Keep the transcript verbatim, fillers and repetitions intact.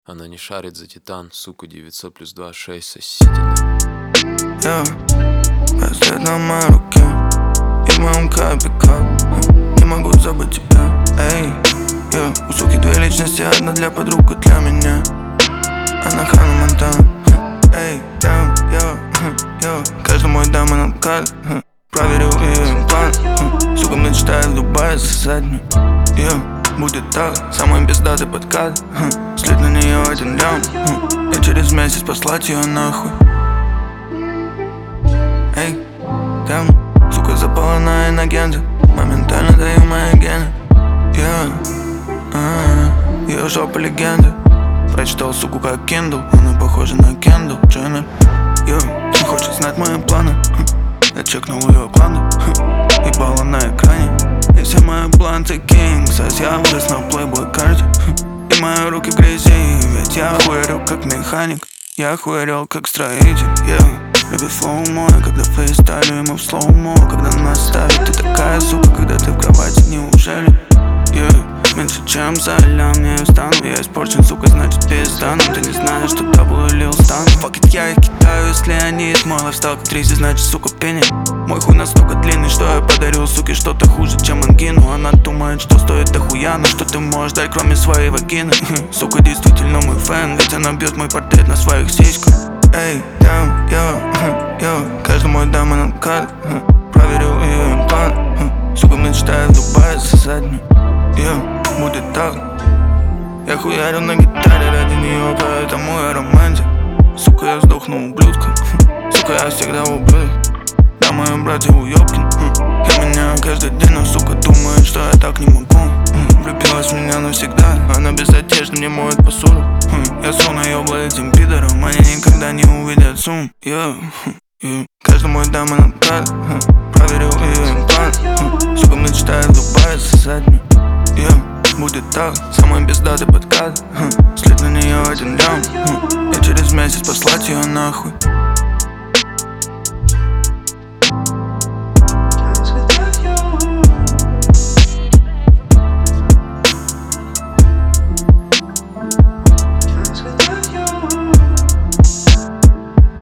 Она не шарит за титан, сука, девятьсот плюс два шесть соседи. Я, браслет на моей руке и в моем капе кап. Не могу забыть тебя, эй. Я, у суки две личности, одна для подруг и для меня. Она Ханна Монтана, эй, я, я, я. Каждый мой дам и накат, проверил ее имплант. Сука мечтает в Дубае заднюю. Я, будет так, самый пиздатый подкат. Слить на нее один лям и через месяц послать ее нахуй. Эй, там, сука запала на инагенты. Моментально даю мои гены. Я, а, ее жопа легенда. Прочитал суку как Kindle, она похожа на Кендалл Дженнер. Я, не хочет знать мои планы. Я чекнул ее кланы, ебала на экране. И все мои бланты Кингсайз, я вырос на плейбой карте. И мои руки в грязи, ведь я хуярил как механик. Я хуярил как строитель, yeah. Люби флоу мой, когда фейстайлю ему в слоумо. Когда нас ставят, ты такая сука, когда ты в кровати, неужели? Yeah. Меньше чем за лям не встану. Я испорчен, сука, значит пиздану. Ты не знаешь, что дабл лил стану. Fuck it, я их кидаю, если они из мой лайфстайл как тризи, значит, сука, пенни. Мой хуй настолько длинный, что я подарил суке что-то хуже, чем ангину. Она думает, что стоит дохуя, но что ты можешь дать, кроме своей вагины? Сука, действительно мой фэн, ведь она бьет мой портрет на своих сиськах. Эй, там, я, я, каждый мой дам и накат. Проверил ее имплант. Сука мечтает в Дубае заднюю. Я, будет так. Я хуярю на гитаре ради нее, поэтому я романтик. Сука, я сдохну ублюдком. Сука, я всегда ублюдок. Да, мои братья уёбки. Я меняю каждый день, но сука думает, что я так не могу. Влюбилась в меня навсегда. Она без одежды мне моет посуду. Я сру на ёбла этим пидором. Они никогда не увидят сум. Yeah, yeah. Каждый мой дам и накат. Проверил ее имплант. Сука мечтает в Дубае заднюю. Yeah, будет так, самый пиздатый подкат. Слить на нее один лям и через месяц послать ее нахуй.